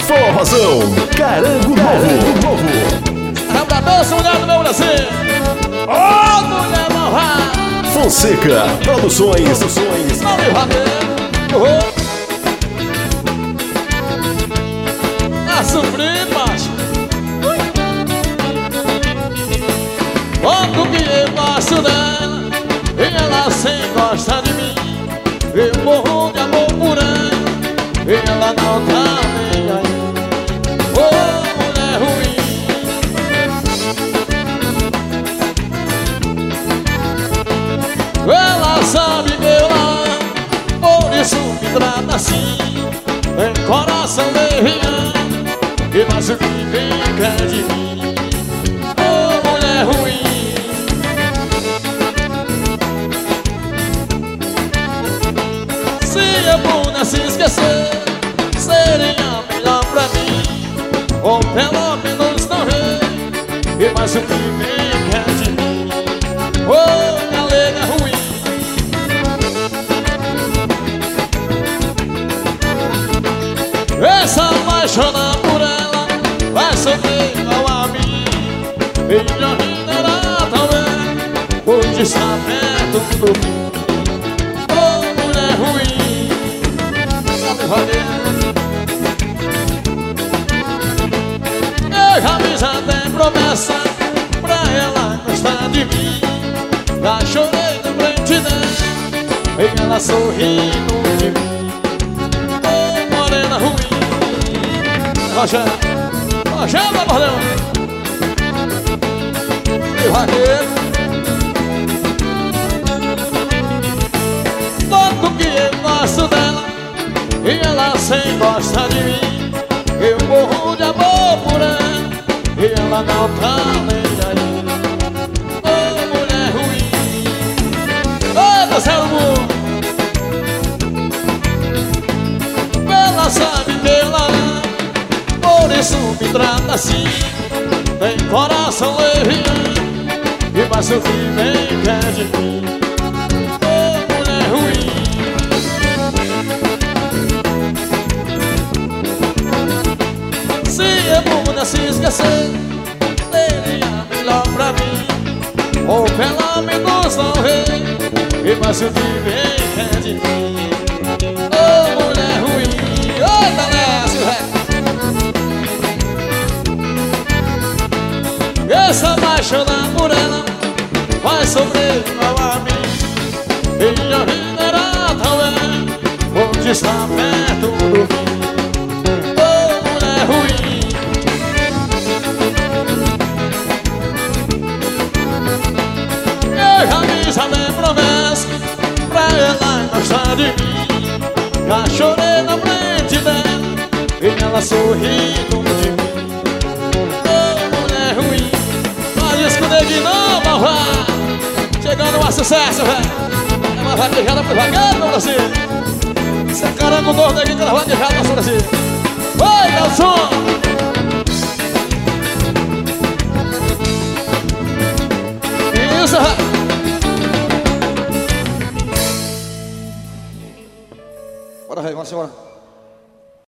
Forrozão, Carango Novo. Pra doce, mulher do meu Brasil. Ô, mulher malvada. Fonseca Produções. Não me vadeiro. A sofrer, macho. Quando que eu gosto dela e ela sem gostar de mim, eu morro de amor por ela e ela não tá nem aí. Ô, mulher ruim. Ela sabe que eu a amo, por isso me trata assim. Tem coração leviano e mais o que fica de mim. Ô, mulher ruim. Se eu pudesse esquecer, seria melhor pra mim. Ou pelo menos não ver e mais o que fica de mim. Ô, galega ruim. Essa apaixonar por ela vai sofrer igual a mim. E a vida era também, hoje está perto do fim. Ô, mulher ruim, sabe valer. Eu já fiz até promessa pra ela gostar de mim. Já chorei na frente dela e ela sorrindo de mim. Ô, morena ruim. Rogério, meu bordão. E vaqueiro. Tanto que eu gosto dela e ela sem gostar de mim, eu morro de amor por ela e ela não tá nem aí. Ô, mulher ruim. Ô, do céu do mundo. Ela sabe que ela ama, por isso me trata assim. Tem coração leviano e mais o que vem quer de mim. Ô, mulher ruim. Se eu pudesse esquecer, seria melhor pra mim. Ou pelo menos não ver e mais o que vem quer de mim. Ô, mulher ruim. Eita, desce, velho. Essa apaixonar por ela vai sofrer igual a mim. E a vida era também, onde está perto do fim. Ô, mulher ruim. Eu já fiz até promessa pra ela gostar de mim. Já chorei na frente dela e ela sorrindo de mim. Ô, mulher ruim. Olha isso com o neguinho não, malvado. Chegando a sucesso, velho. É uma vaquejada pro vaqueiro, meu Brasil. Esse é carango novo, neguinho, aquela vaquejada, nosso Brasil. Oi, Nelson. Isso, velho. Bora, velho, vamos embora.